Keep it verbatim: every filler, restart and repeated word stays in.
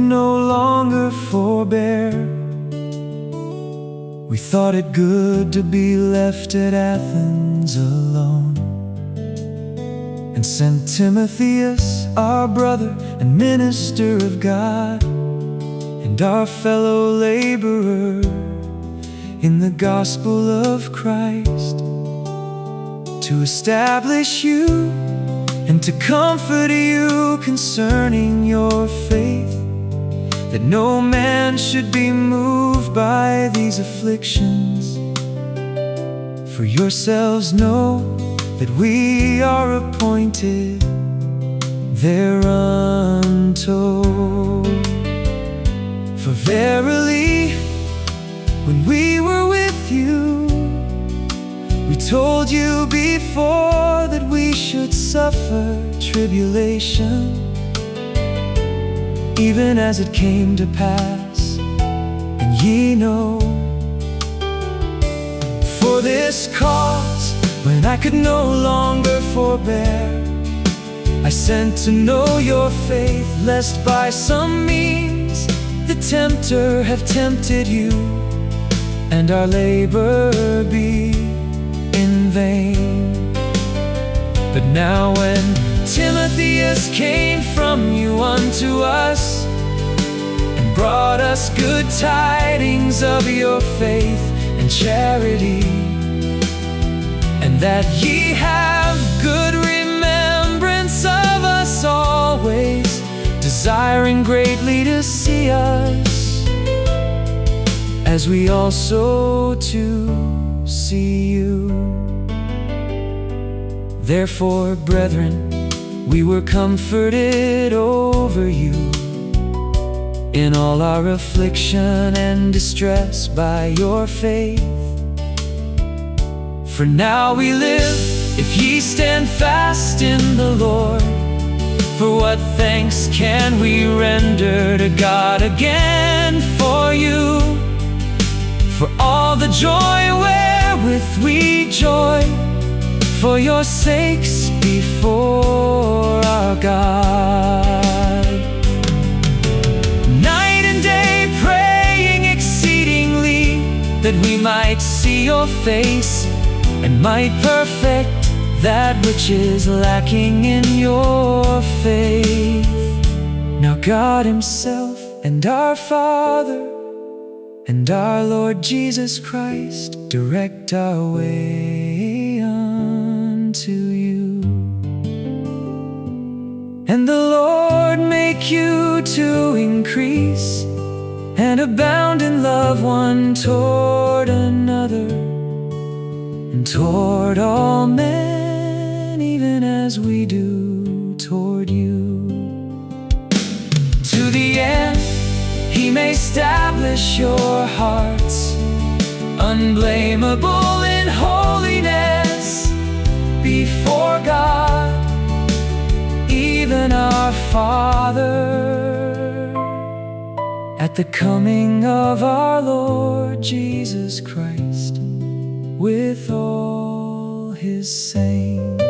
no longer forbear, we thought it good to be left at Athens alone, and sent Timotheus, our brother and minister of God, and our fellow laborer in the gospel of Christ, to establish you and to comfort you concerning your faith, that no man should be moved by these afflictions. For yourselves know that we are appointed thereunto. For verily, when we were with you, we told you before that we should suffer tribulation, even as it came to pass, and ye know. For this cause, when I could no longer forbear, I sent to know your faith, lest by some means the tempter have tempted you, and our labor be in vain. But now when Timotheus came from you unto us, and brought us good tidings of your faith and charity, and that ye have good remembrance of us always, desiring greatly to see us, as we also to see you. Therefore, brethren, we were comforted over you in all our affliction and distress by your faith. For now we live, if ye stand fast in the Lord. For what thanks can we render to God again for you, for all the joy wherewith we joy for your sakes before our God, night and day praying exceedingly, that we might see your face, and might perfect that which is lacking in your faith. Now God himself and our Father and our Lord Jesus Christ direct our way unto you. And the Lord make you to increase and abound in love one toward another, and toward all men, even as we do toward you, to the end he may establish your hearts unblameable in holiness before God, even our Father, at the coming of our Lord Jesus Christ with all his saints.